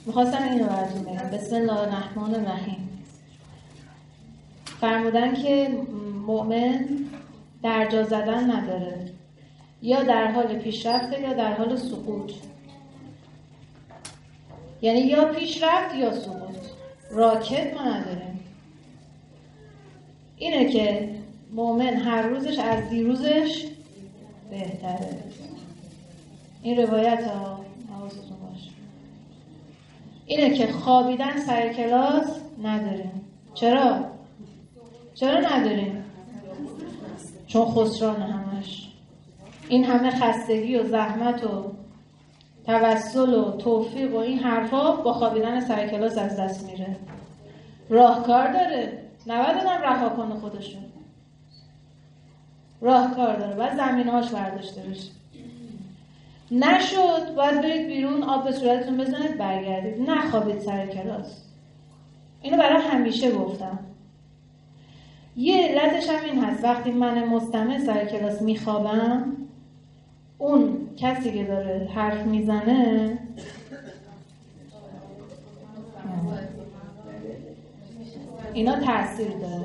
میخواستم اینو براتون بگم. بسم الله الرحمن الرحیم. فرمودن که مؤمن درجا زدن نداره، یا در حال پیشرفته یا در حال سقوط. یعنی یا پیشرفت یا سقوط، راکت ما نداریم. اینه که مؤمن هر روزش از دیروزش بهتره. این روایت ها حواستون باشه. اینه که خوابیدن سر کلاس نداریم. چرا نداریم؟ چون خسران همش. این همه خستگی و زحمت و توسل و توفیق و این حرفا با خوابیدن سر کلاس از دست میره. راهکار داره، نباید آدم رها کنه خودشون. راهکار داره، باید زمینهاش برداشته بشه. نشد باید برید بیرون، آب به صورتتون بزنید، برگردید. نخوابید سر کلاس. اینو برای همیشه گفتم. یه علتش هم این هست، وقتی من مستمع سر کلاس میخوابم، اون کسی که داره حرف میزنه اینا تأثیر داره.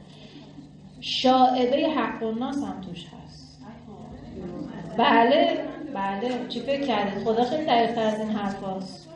شائبه حق الناس هم توش هست. بله چی فکر کردید؟ خدا خیلی دقیق‌تر از این حرف هست.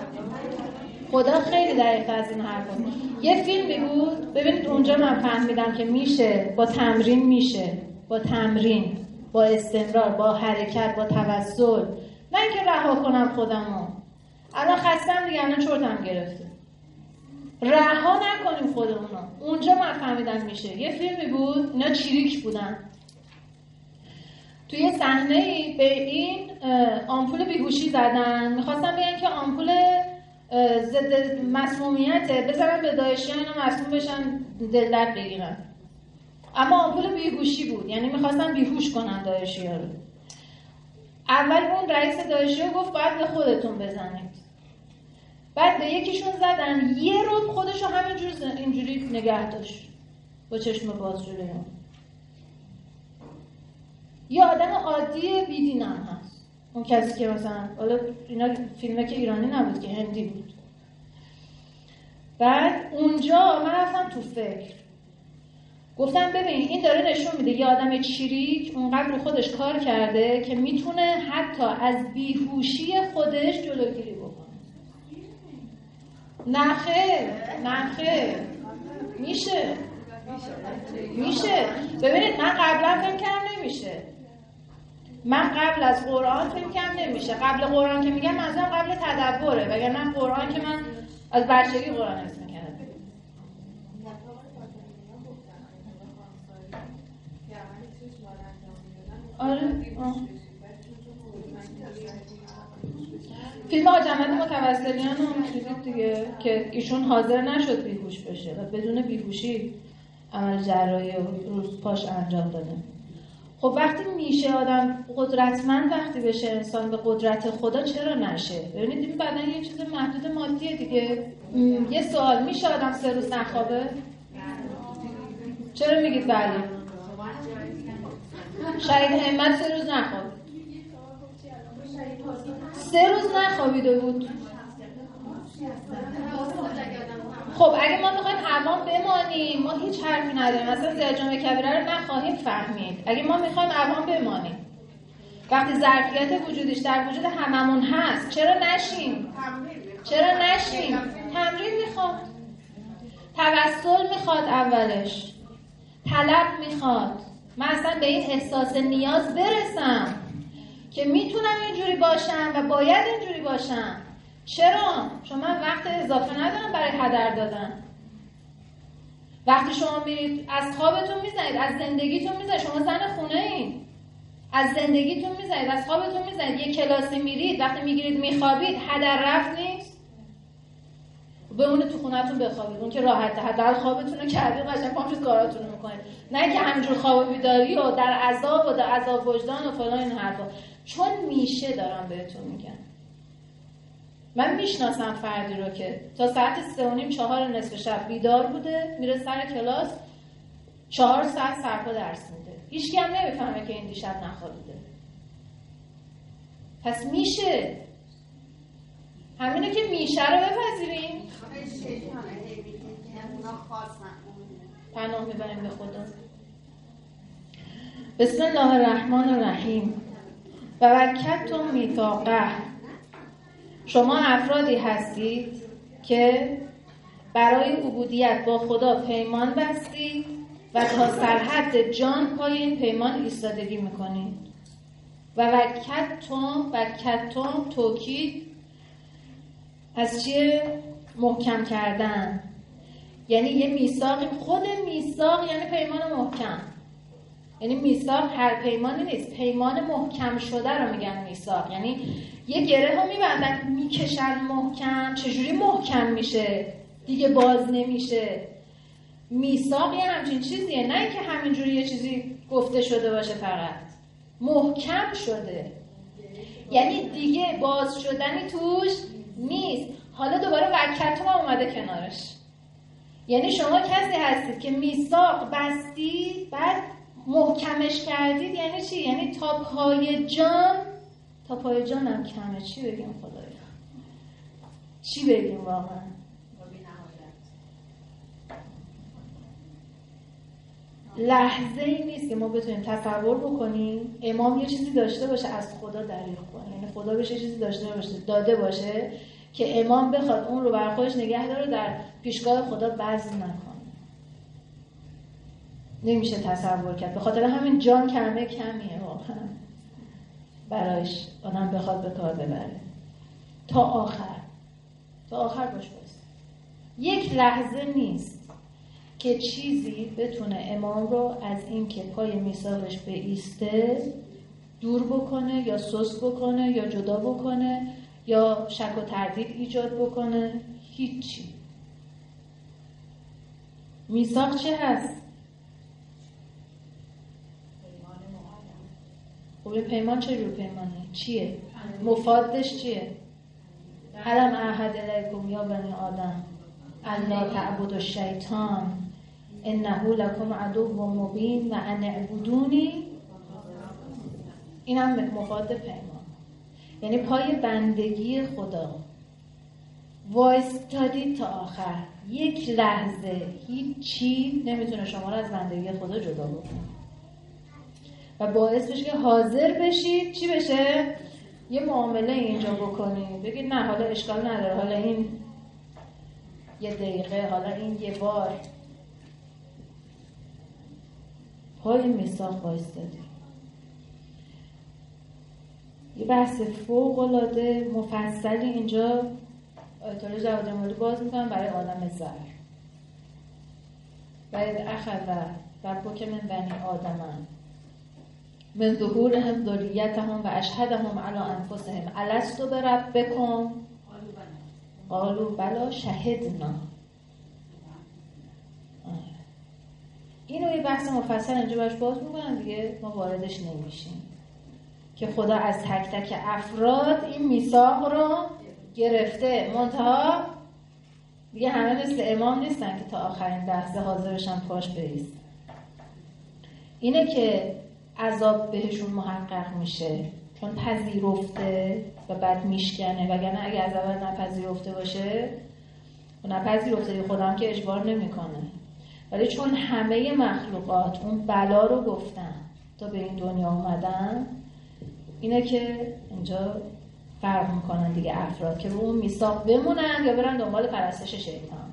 یه فیلمی بود، ببینید اونجا من فهمیدم که میشه با تمرین، با استمرار، با حرکت، با توسل. نه اینکه رها کنم خودمو. الان خستم دیگه، الان چرتم گرفته. رها نکنیم خودمونو. اونجا من فهمیدم میشه. یه فیلمی بود، اینا چریک بودن. توی یه صحنه‌ای به این آمپول بیهوشی زدن. می‌خواستن بگن که آمپول ضد مسمومیته، بذارن به داعشی‌ها اینا مسموم بشن، دل درد بگیرن. اما آمپول بیهوشی بود، یعنی می‌خواستن بیهوش کنن داعشی‌ها رو. اول اون رئیس داعشی‌ها گفت باید به خودتون بزنید. بعد به یکیشون زدن، یه رو خودشو اینجوری نگه داشت با چشم باز جلوی اون. یه آدم عادی بیدین هم هست، اون کسی که مثلا، حالا اینا فیلمه که ایرانی نبود که هندی بود. بعد اونجا من رفتم تو فکر، گفتم ببین این داره نشون میده یه آدم چریک اونقدر رو خودش کار کرده که میتونه حتی از بیهوشی خودش جلوگیری بکنه. نه خیر میشه. ببینید من قبلا فکر کردم نمیشه. من قبل از قرآن فکر کردم نمیشه. قبل قرآن که میگم منظورم قبل تدبره، وگرنه قرآن که من از بچگی قرآن اسم میکردم. آره. فیلم آجمد متوسلیان رو می‌دید دیگه که ایشون حاضر نشد بیهوش بشه و بدون بیهوشی عمل جراحی روز پاش انجام داده. خب وقتی میشه آدم قدرتمند، وقتی بشه انسان به قدرت خدا، چرا نشه؟ ببینید این بدن یه چیز محدود مادیه دیگه. یه سوال، میشه آدم 3 روز نخوابه؟ چرا میگید بله؟ شهید همت 3 روز نخوابه. 3 روز نخوابیده بود. خب اگه ما میخوایم امان بمانیم، ما هیچ حرفی نداریم. اصلا زیاد جمع کبیره رو نخواهیم فهمید. اگه ما میخوایم امان بمانیم، وقتی ظرفیت وجودش در وجود هممون هست، چرا نشیم؟ تمرین میخواد، توسل میخواد، اولش طلب میخواد. من اصلا به این احساس نیاز برسم که میتونم اینجوری باشم و باید اینجوری باشم. چرا؟ چون من وقت اضافه ندارم برای هدر دادن. وقتی شما میرید از خوابتون میزنید، از زندگیتون میزنید، شما زن خونه این، از زندگیتون میزنید، از خوابتون میزنید، یه کلاسی میرید، وقتی میگیرید میخوابید، هدر رفت نیست؟ بمونه تو خونتون بخوابید، اون که راحته، حداقل خوابتون رو کردید، قشنگ پامشید کاراتون رو میکنید، نه که همینجور خواب بیداری و در عذاب و در عذاب وجدان و فلان این حرفا. چون میشه دارم بهتون میگم. من میشناسم فردی رو که تا ساعت 3:30 4 نصف شب بیدار بوده، میره سر کلاس 4 ساعت سرپا درس میده. هیچکی هم نمیفهمه که این دیشب نخوابیده. پس میشه. همینه که میشه رو بپذیریم. پناه میبریم به خدا. بسم الله الرحمن الرحیم. و وکدتم میثاقه. شما افرادی هستید که برای عبودیت با خدا پیمان بستید و تا سرحد جان پای این پیمان ایستادگی میکنید. و وکدتم توکید از چیه؟ محکم کردن. یعنی یه میثاق، خود میثاق یعنی پیمان محکم. یعنی میثاق هر پیمانی نیست، پیمان محکم شده رو میگن میثاق. یعنی یه گره رو میبندن میکشن محکم. چجوری محکم میشه؟ دیگه باز نمیشه. میثاق یه همچین چیزیه، نه اینکه همینجوری یه چیزی گفته شده باشه، فقط محکم شده. یعنی دیگه باز شدنی توش نیست. حالا دوباره وکدتم اومده کنارش. یعنی شما کسی هستید که میثاق بستید بعد محکمش کردید. یعنی چی؟ یعنی تا پای جان. تا پای جان هم کمه. چی بگیم خدایا؟ چی بگیم واقعا؟ لحظه ای نیست که ما بتونیم تصور بکنیم امام یه چیزی داشته باشه از خدا دریغ کنه. یعنی خدا بهش چیزی داده باشه که امام بخواد اون رو بر خودش نگه داره، در پیشگاه خدا بذل نکنه. نمیشه تصور کرد. به خاطر همین جان کمیه واقعا برایش آدم بخواد به کار ببره. تا آخر باش باست. یک لحظه نیست که چیزی بتونه امام رو از این که پای میثاقش بایسته دور بکنه یا سست بکنه یا جدا بکنه یا شک و تردید ایجاد بکنه. هیچی. میثاق چه هست؟ خب پیمان چه جور پیمانه؟ چیه؟ مفادش چیه؟ علم احد الیکم یا بنی آدم الا تعبدوا الشیطان انه لکم عدو مبین و ان اعبدونی. این هم مفاد پیمان. یعنی پای بندگی خدا وایستادید تا آخر. یک لحظه هیچی نمیتونه شما رو از بندگی خدا جدا بکنه و باعث بشه که حاضر بشید چی بشه؟ یه معامله اینجا بکنید، بگید نه حالا اشکال نداره، حالا این یه دقیقه، حالا این یه بار. پای میثاق وایستادید. یه بحث فوق‌العاده مفصلی اینجا آیت الله جواد جمالی باز میکنم برای عالم زر. باید اخذ ربک من بنی آدم من ظهورهم ذریتهم و اشهدهم علی انفسهم الست بربکم قالوا بلی شهدنا. اینو یه بحث مفصل اینجا باش باز میکنم دیگه، ما واردش نمیشیم که خدا از تک تک افراد این میثاق رو گرفته. منتها دیگه همه مثل امام نیستن که تا آخرین لحظه حاضر بشن پاش بایستن. اینه که عذاب بهشون محقق میشه چون پذیرفته و بعد میشکنه، وگرنه اگه از اول نپذیرفته باشه و نپذیرفته خدا هم که اجبار نمیکنه، ولی چون همه مخلوقات اون بلا رو گفتن تا به این دنیا اومدن، اینه که اینجا فرق میکنن دیگه افراد که رو اون میثاق بمونن یا برن دنبال پرستش شیطان.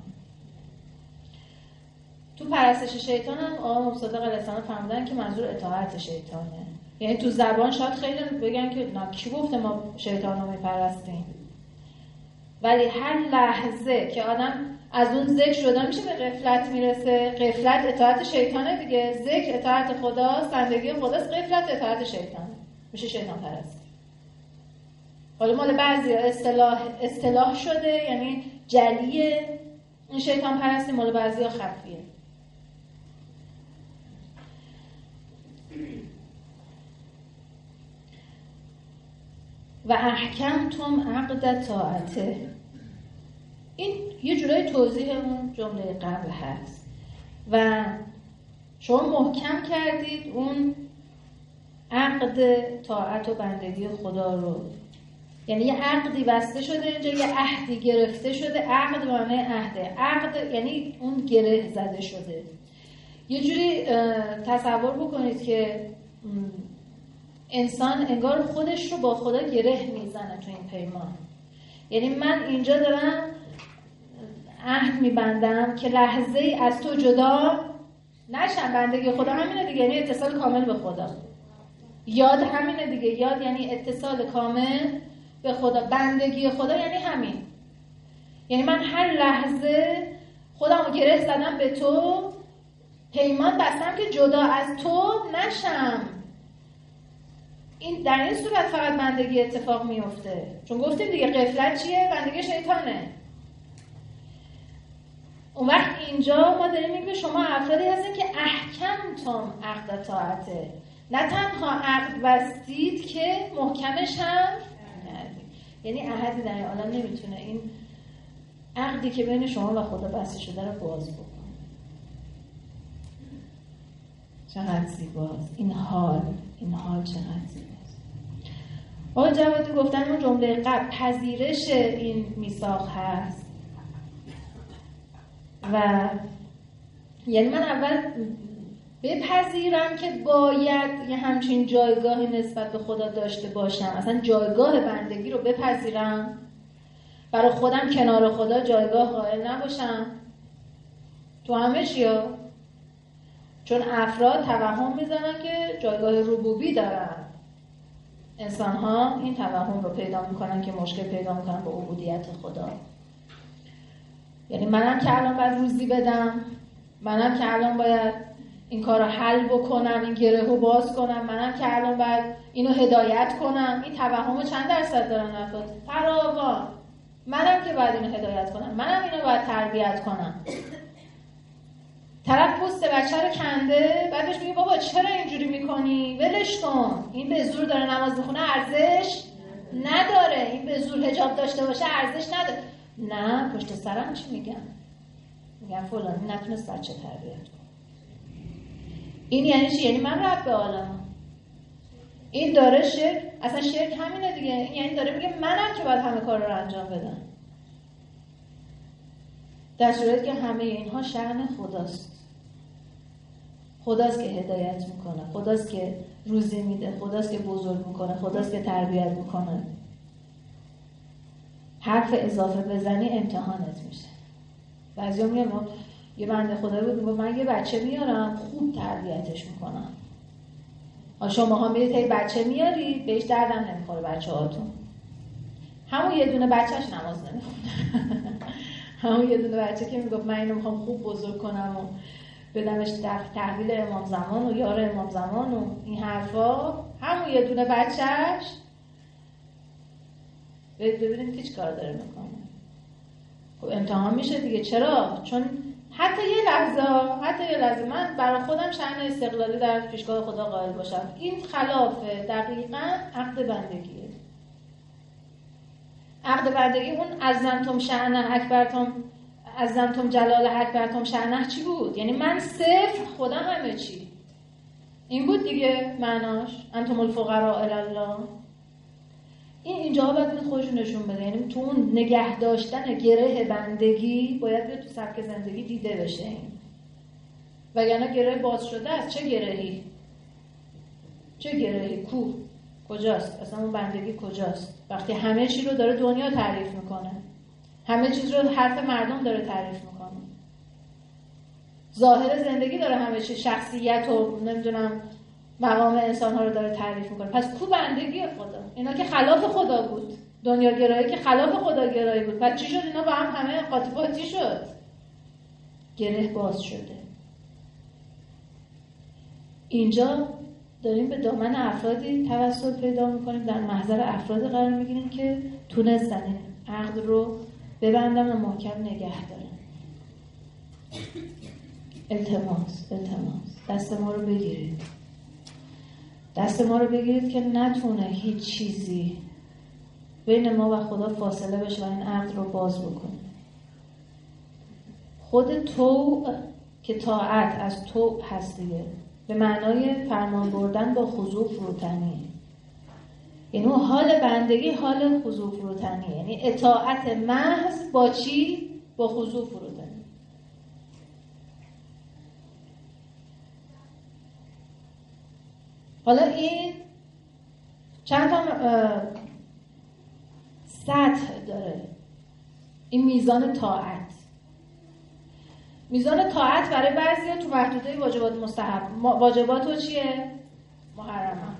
تو پرستش شیطان هم آقا مصدق علیه السلام فرمودن که منظور اطاعت شیطانه. یعنی تو زبان شاید خیلی بگن که نه کی گفته ما شیطان رو میپرستیم، ولی هر لحظه که آدم از اون ذکر شده میشه به غفلت میرسه. غفلت اطاعت شیطانه دیگه. ذکر اطاعت خداست، بندگی خداست، غفلت اطاعت شیطانه، میشه شیطان پرستی. حالا مال بعضی اصطلاح شده، یعنی جلیه این شیطان پرستی، مال بعضی ها خفیه. و احکمتم عقد طاعته. این یه جورای توضیح اون جمله قبل هست. و شما محکم کردید اون عقد طاعت و بندگی خدا رو یعنی یه عقدی بسته شده اینجا، یه عهدی گرفته شده. عقد معنی عهده، عقد یعنی اون گره زده شده. یه جوری تصور بکنید که انسان انگار خودش رو با خدا گره میزنه تو این پیمان. یعنی من اینجا دارم عهد میبندم که لحظه ای از تو جدا نشم. بندگی خدا همینه دیگه، یعنی اتصال کامل به خدا. یاد همینه دیگه، یاد یعنی اتصال کامل به خدا. بندگی خدا یعنی همین، یعنی من هر لحظه خودم رو گره زدم به تو، پیمان بستم که جدا از تو نشم. این در این صورت فقط بندگی اتفاق میفته، چون گفتیم دیگه غفلت چیه؟ بندگی شیطانه. اون وقت اینجا ما داریم میگیم شما افرادی هستین که احکمتم عقد طاعته، نه تنها عقد بستید که محکمش هم کردید. یعنی احدی در این عالم نمیتونه این عقدی که بین شما و خدا بسته شده رو باز بکنه. چقدر زیباست این حال چقدر زیباست. آقای جوادی گفتن اون جمله قبل پذیرش این میثاق هست و یعنی من اول بپذیرم که باید یه همچین جایگاهی نسبت به خدا داشته باشم، اصلا جایگاه بندگی رو بپذیرم، برای خودم کنار خدا جایگاه قائل نباشم تو همه چیا. چون افراد توهم میزنن که جایگاه ربوبی دارن، انسان ها این توهم رو پیدا میکنن که مشکل پیدا میکنن با عبودیت خدا. یعنی منم که الان باید روزی بدم، منم که الان باید این کار رو حل بکنم، این گره رو باز کنم، منم که الان باید اینو هدایت کنم. این توهم چند درصد دارن افراد؟ فراوان. منم که باید اینو هدایت کنم، منم اینو باید تربیت کنم. طرف پوست بچه رو کنده، بعدش میگه بابا چرا اینجوری میکنی؟ ولش کن، این به زور داره نماز میخونه ارزش نداره، این به زور حجاب داشته باشه ارزش نداره. نه، پشت سرم چی میگن فلانی نتونست بچه تربیت کنه. این یعنی چی؟ یعنی من رب عالمم. این داره شرک، اصلا شرک همینه دیگه. این یعنی داره میگه منم که باید همه کار رو انجام بدم، در صورتی که همه اینها شأن خداست. خداست که هدایت میکنه، خداست که روزی میده، خداست که بزرگ میکنه، خداست که تربیت میکنه. حرف اضافه بزنی امتحانت میشه. بعضیا میگن یه بنده خدا بود میگه من یه بچه میارم خوب تربیتش میکنم. شماها میرید هی بچه میارید بهش دردم نمیخوره بچه هاتون. همون یه دونه بچهش نماز نمیخونه. همون یه دونه بچه که میگفت من اینو میخوام خوب بزرگ کنم و بدمش در تحویل امام زمان و یار امام زمان و این حرفا، همون یه دونه بچهش ببینید که چی کار داره میکنه. خب امتحان میشه دیگه. چرا؟ چون حتی یه لحظه من برای خودم شأن استقلالی در پیشگاه خدا قائل باشم، این خلاف دقیقاً عقد بندگیه. عقد بندگی اون عظمتم شأنه اکبرتم، عظمتم جلاله اکبرتم شأنه چی بود؟ یعنی من صفر، خدا همه چی. این بود دیگه معناش، انتم الفقراء الی الله. اینجا باید خودشون نشون بده. یعنی تو اون نگه داشتن گره بندگی باید به تو سبک زندگی دیده بشه این. وگرنه گره باز شده است. چه گرهی؟ کجاست؟ اصلا اون بندگی کجاست؟ وقتی همه چی رو داره دنیا تعریف میکنه، همه چیز رو حرف مردم داره تعریف میکنه، ظاهر زندگی داره همه چی، شخصیت و نمیدونم مقام انسان ها رو داره تعریف میکنه. پس کو بندگی خدا؟ اینا که خلاف خدا بود، دنیا گرایی که خلاف خدا گرایی بود. پس چی شد؟ اینا با هم همه قاطی شد، گره باز شده. اینجا داریم به دامن افرادی توسل پیدا میکنیم، در محضر افراد قرار میگیریم که تونستن عقد رو ببندن و محکم نگه دارن. التماس دست ما رو بگیرید که نتونه هیچ چیزی بین ما و خدا فاصله بشه و این عقد رو باز بکنه. خود تو که طاعت از تو هست دیگه، به معنای فرمان بردن با خضوع فروتنی. یعنی اون حال بندگی حال خضوع فروتنی، یعنی اطاعت محض با چی؟ با خضوع فروتنی. حالا این چند تا سطح داره این میزان طاعت. میزان طاعت برای بعضیا تو محدوده واجبات مستحب، واجبات و چیه؟ محرمات.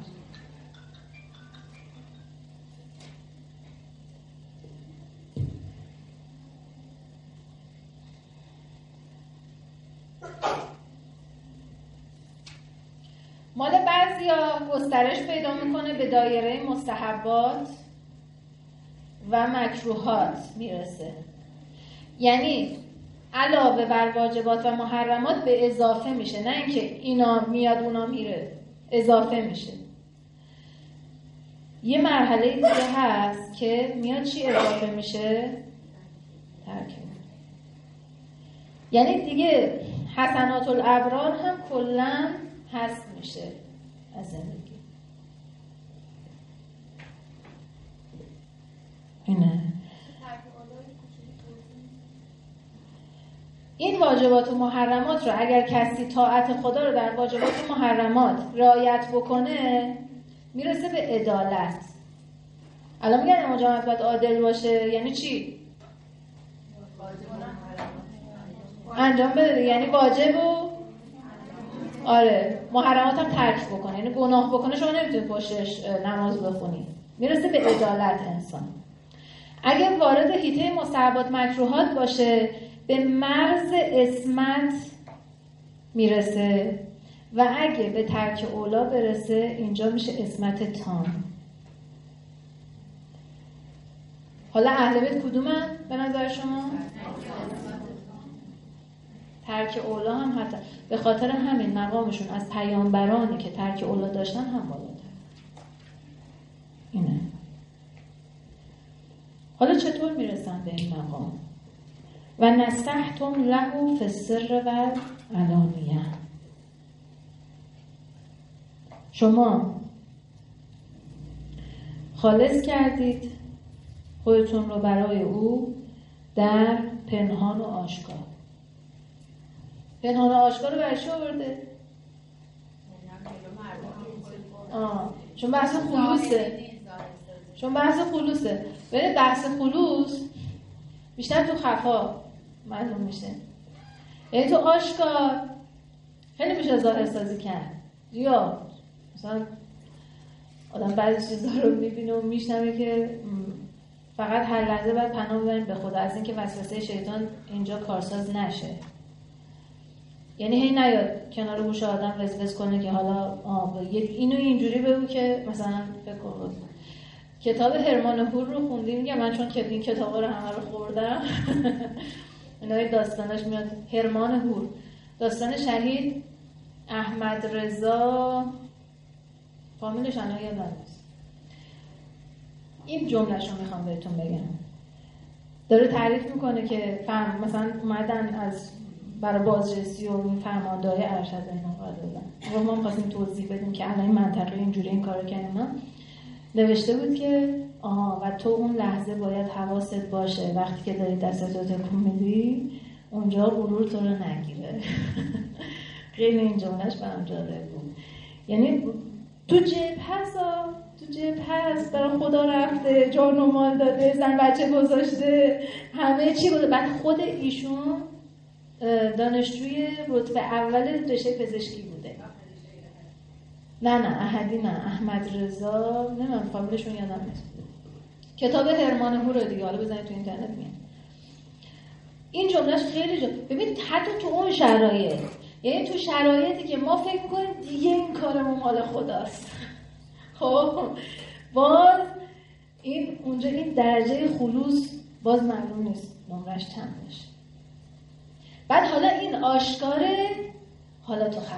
مال بعضیا گسترش پیدا میکنه به دایره مستحبات و مکروهات میرسه، یعنی علاوه بر واجبات و محرمات به اضافه میشه، نه اینکه اینا میاد اونا میره، اضافه میشه. یه مرحله دیگه هست که میاد چی اضافه میشه؟ ترک. یعنی دیگه حسنات الابرار هم کلاً حذف میشه از زندگی. اینه. این واجبات و محرمات رو اگر کسی طاعت خدا رو در واجبات و محرمات رعایت بکنه میرسه به عدالت. الان میگن امام جماعت باید عادل باشه، یعنی چی؟ انجام بده، یعنی واجب و آره محرمات هم ترک بکنه، یعنی گناه بکنه شما نمیتونی پشتش نماز بخونی. میرسه به عدالت انسان. اگه وارد حیطه مستحبات مکروهات باشه به مرز عصمت میرسه و اگه به ترک اولا برسه اینجا میشه عصمت تام. حالا اهل بیت کدومن به نظر شما؟ ترک اولا هم حتی به خاطر همین مقامشون از پیامبرانی که ترک اولا داشتن هم بالاتر. اینه. حالا چطور میرسن به این مقام؟ و نصحتم له فی السر و العلانیه. شما خالص کردید خودتون رو برای او در پنهان و آشکار. پنهان و آشکار رو برای چی آورده؟ چون بحث خلوصه. ببینید بحث خلوص بیشتر تو خفا معلوم میشه، یعنی تو آشکار خیلی میشه ظاهر سازی کرد. یا مثلا آدم بعضی چیزا رو میبینه و میشنوه که فقط هر لحظه باید پناه ببریم به خدا از اینکه وسوسه شیطان اینجا کارساز نشه. یعنی هی نیاد کنار گوش آدم وسوسه کنه که حالا اینو اینجوری بگو که مثلا فکر کن. کتاب هرمان هور رو خوندیم، میگم من چون این کتابا رو همه رو خوردم اینای داستانش میاد. هرمان هور داستان شهید احمد رضا، فامیلش الان یادم نیست. این جمله‌شو میخوام بهتون بگم. داره تعریف میکنه که مثلا اومدن از برای بازرسی و این فرماندهای ارشد اینا قرار دادن. ما می‌خواستیم توضیح بدیم که الان این منطقه اینجوری این کارو کردن. نوشته بود که و تو اون لحظه باید حواست باشه وقتی که داری دستتو تکون میدی اونجا غرور تو رو نگیره. خیلی این جملهش برام جالب بود. یعنی تو جبهه هست برای خدا رفته، جان و مال داده، زن بچه گذاشته، همه چی بوده. بعد خود ایشون دانشجوی رتبه اول رشته پزشکی بوده. نه احدی نه، احمد رضا، نمیدونم فامیلشون یادم نیست. کتاب هرمان هور رو دیگه حالا بزنید تو اینترنت میاد. این جملهش خیلی ببینید حتی تو اون شرایط، یعنی تو شرایطی که ما فکر می‌کنیم دیگه این کارمون مال خداست، خب باز این اونجا این درجه خلوص باز معلوم نیست نمرش چند بشه. بعد حالا این آشکاره، حالا تو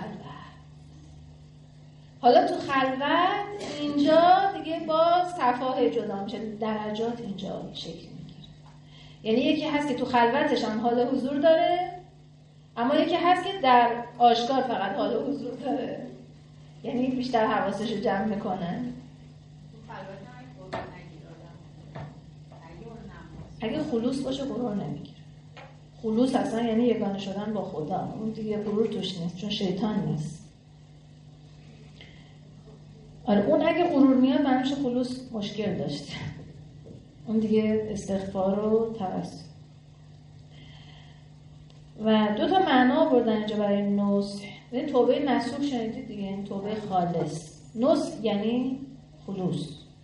خلوت اینجا دیگه باز صفحه جدا میشه، درجات اینجا شکل میگیره. یعنی یکی هست که تو خلوتش هم حال حضور داره، اما یکی هست که در آشکار فقط حال حضور داره، یعنی بیشتر حواسش رو جمع میکنه. اگه خلوص باشه غرور نمیگیره. خلوص اصلا یعنی یگانه شدن با خدا، اون دیگه غرور توش نیست، چون شیطان نیست. آره اون اگه غرور میاد معنیش خلوص مشکل داشته، اون دیگه استغفار و توسل. و 2 تا معنا آوردن اینجا برای نصح. این توبه نصوح شنیدید دیگه، این توبه خالص. نصح یعنی خلوص.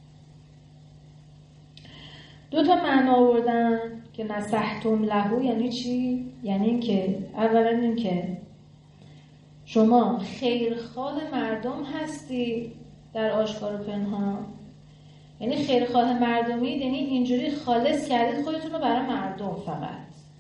2 تا معنا آوردن که نصحتم له یعنی چی؟ یعنی این که اولا این که شما خیرخواه مردم هستی در آشکار و پنهان. یعنی خیرخواه مردمی یعنی اینجوری خالص کردید خودتون رو برای مردم فقط،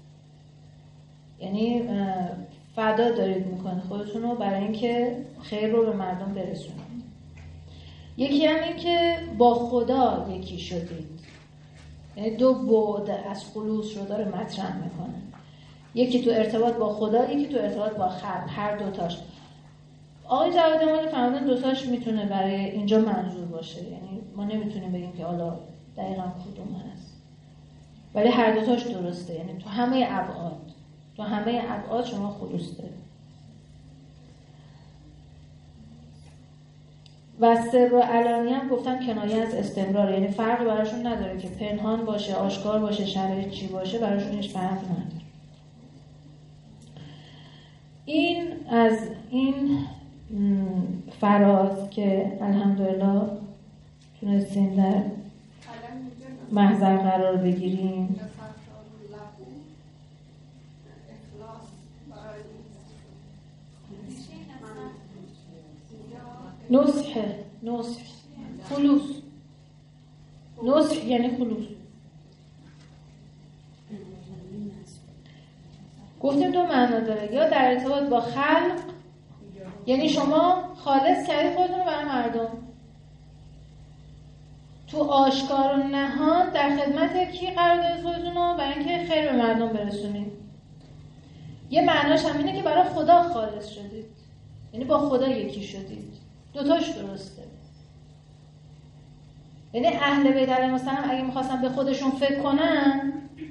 یعنی فدا دارید میکنید خودتون رو برای اینکه خیر رو به مردم برسونید. یکی هم این که با خدا یکی شدید، یعنی 2 بعد از خلوص رو داره مطرح میکنه، یکی تو ارتباط با خدا، یکی تو ارتباط با خلق. هر 2 تاش آقای جواد امامی فرمودن 2 تاش میتونه برای اینجا منظور باشه، یعنی ما نمیتونیم بگیم که حالا دقیقاً کدوم هست، ولی هر 2 تاش درسته. یعنی تو همه ابعاد شما خلوص دارید. و سر و علانی هم گفتن کنایه از استمرار، یعنی فرق براشون نداره که پنهان باشه، آشکار باشه، شرایط چی باشه، براشون هیچ فرق نداره. این از این فراز که الحمدلله تونستیم در محضر قرار بگیریم. نصح خلوص. نصح یعنی خلوص. گفتیم 2 معنا داره، یا در ارتباط با خلق یعنی شما خالص کردید خودتون رو برای مردم، تو آشکار و نهان در خدمت کی قرار دادید خودتون رو؟ برای اینکه خیر به مردم برسونید. یه معناش هم اینه که برای خدا خالص شدید، یعنی با خدا یکی شدید. 2 تاش درسته. یعنی اهل بیت علیهم السلام اگه می‌خواستن به خودشون فکر کنن،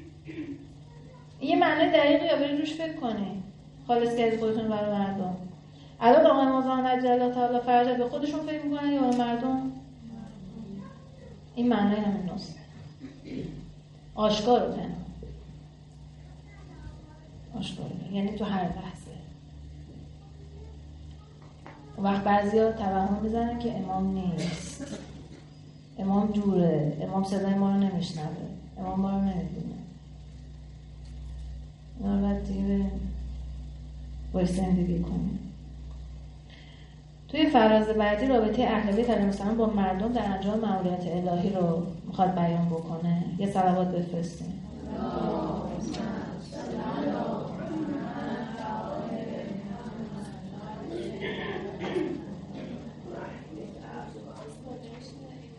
یه معنی دقیقی یا برید روش فکر کنید. خالص کردید خودتون برای مردم. الان آقای مولانا عجل الله تعالی فرجه به خودشون فکر می‌کنن یا به مردم؟ این معنی همین نصحه. آشکار و پنهان. آشکار یعنی تو هر لحظه. وقت بعضیا توهم میزنن که امام نیست، امام دوره، امام صدای ما رو نمیشنوه، امام ما رو نمیبینه. اینا رو باید دیگه باید زندگی کنیم. توی فراز بعدی رابطه اهل بیت علیهم السلام با مردم در انجام مأموریت الهی رو میخواد بیان بکنه. یه صلوات بفرستیم.